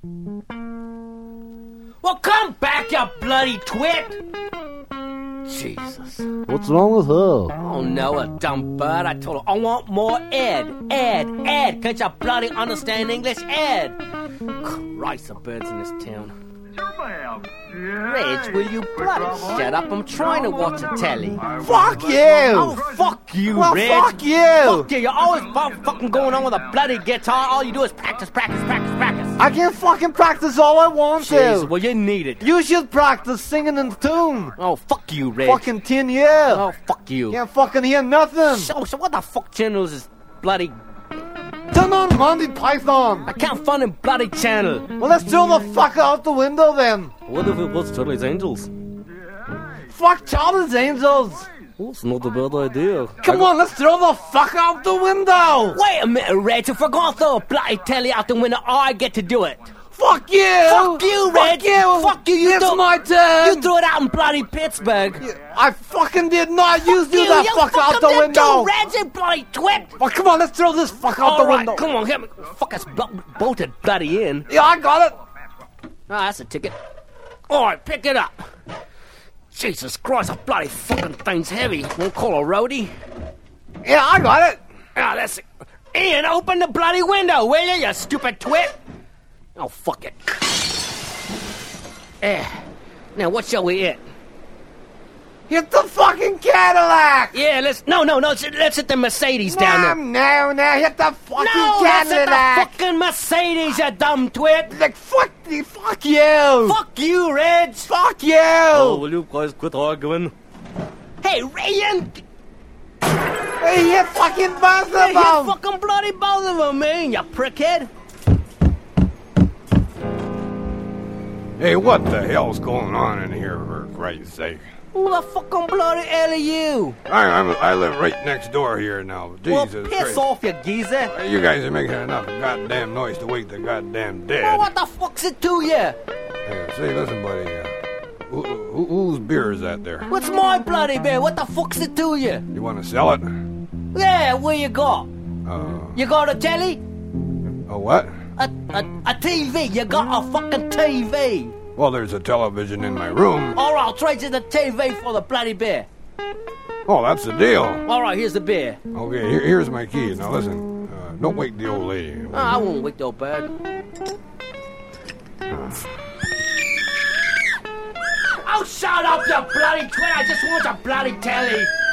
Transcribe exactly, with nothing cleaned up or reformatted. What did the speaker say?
Well, come back, you bloody twit! Jesus. What's wrong with her? Oh, no, a dumb bird. I told her, I want more Ed. Ed, Ed. Can't you bloody understand English? Ed. Christ, the birds in this town. Reg, will you bloody shut up? I'm trying to watch a telly. Fuck you! Oh, fuck you, Well, Reg. fuck you! Fuck you. You're always fu- fucking going on with a bloody guitar. All you do is practice, practice, practice, practice. I can fucking practice all I want Jeez, to. well, you need it. You should practice singing in tune. Oh, fuck you, Reg. Fucking tin yeah. Oh, fuck you. Can't fucking hear nothing. So, so what the fuck channel is this bloody... Turn on Monty Python. I can't find a bloody channel. Well, let's throw the fucker out the window then. What if it was Charlie's Angels? Fuck Charlie's Angels. Oh, it's not a bad idea. Come on, let's throw the fucker out the window. Wait a minute, Reg. If we're going to throw a bloody telly out the window, I get to do it. Fuck you. Fuck you, Reg. Fuck you. Fuck you. You It's threw, my turn. You threw it out in bloody Pittsburgh. I fucking did not use Fuck you you. that You fucker out fucking the did window. too, Reg, you bloody twit. Well, come on, let's throw this fucker out All the right, window. come on, get me. Fuck us bo- bolted bloody in. Yeah, I got it. Ah, that's a ticket. All right, pick it up. Jesus Christ, that bloody fucking thing's heavy. Won't call a roadie. Yeah, I got it. Ah, that's it. Ian, open the bloody window, will you, you stupid twit? Oh, fuck it. Eh. Now, what shall we hit? Hit the fucking Cadillac. Yeah, let's... No, no, no, let's, let's hit the Mercedes down there. No, no, no, hit the fucking No, let's hit the Cadillac. fucking Mercedes, you dumb twit. Like, fuck you, fuck you. Fuck you, Reg. Fuck you. Oh, will you guys quit arguing? Hey, Ian. Hey, hit fucking both Hey, of you them. fucking bloody both of them, man, you prickhead. Hey, what the hell's going on in here, for Christ's sake? Who the fucking bloody hell are you? I, I'm, I live right next door here now. Jesus Well, piss Christ. off, you geezer. You guys are making enough goddamn noise to wake the goddamn dead. Well, what the fuck's it to you? Hey, say, listen, buddy. Uh, who, who, whose beer is that there? What's my bloody beer? What the fuck's it to you? You want to sell it? Yeah, where you got? Uh, You got a telly? a what? A, a, a T V. You got a fucking T V. Well, there's a television in my room. All right, I'll trade you the T V for the bloody beer. Oh, that's the deal. All right, here's the beer. Okay, here, here's my key. Now listen, uh, don't wake the old lady. Oh, I won't wake no bird. Oh, shut up, you bloody twit! I just want your bloody telly.